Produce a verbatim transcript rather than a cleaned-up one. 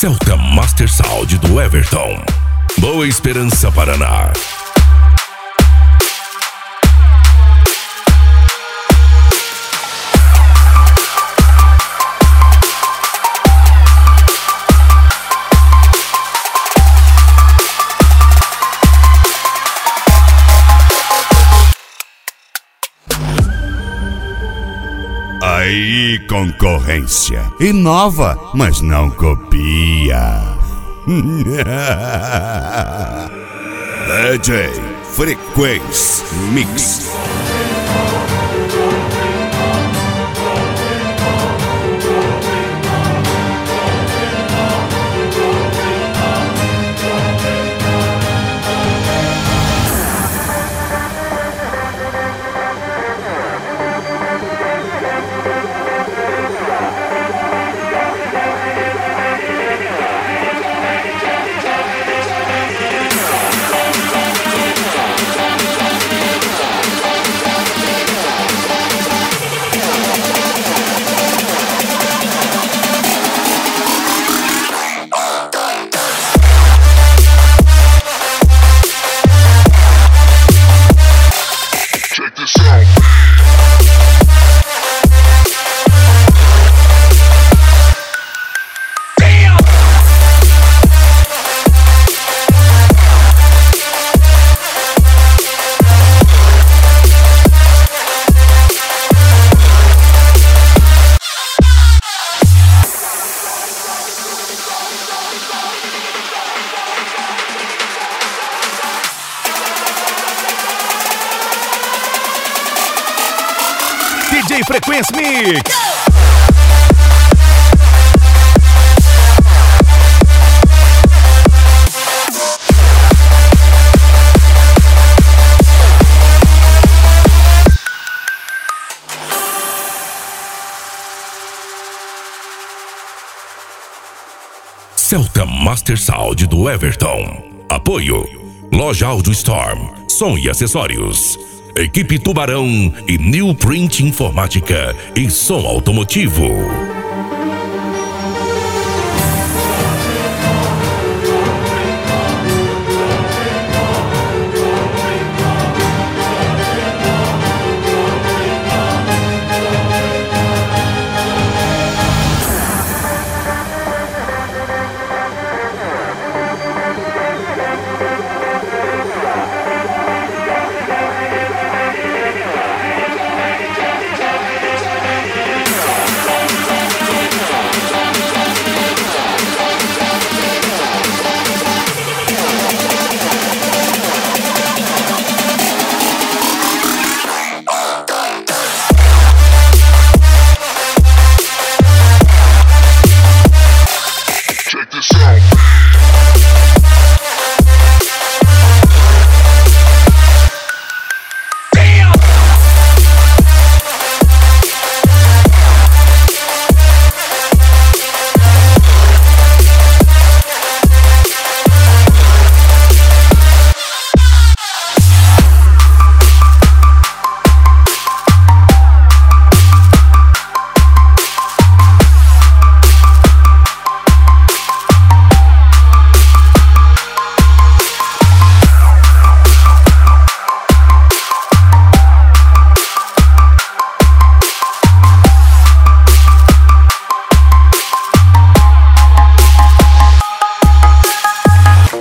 Celta Master Sound do Everton, Boa Esperança, Paraná. Aí, concorrência. Inova, mas não copia. D J Frequência Mix. D J Frequência Mix. Celta Master Sound do Everton. Apoio Loja Audio Storm, som e acessórios. Equipe Tubarão e New Print Informática e som automotivo.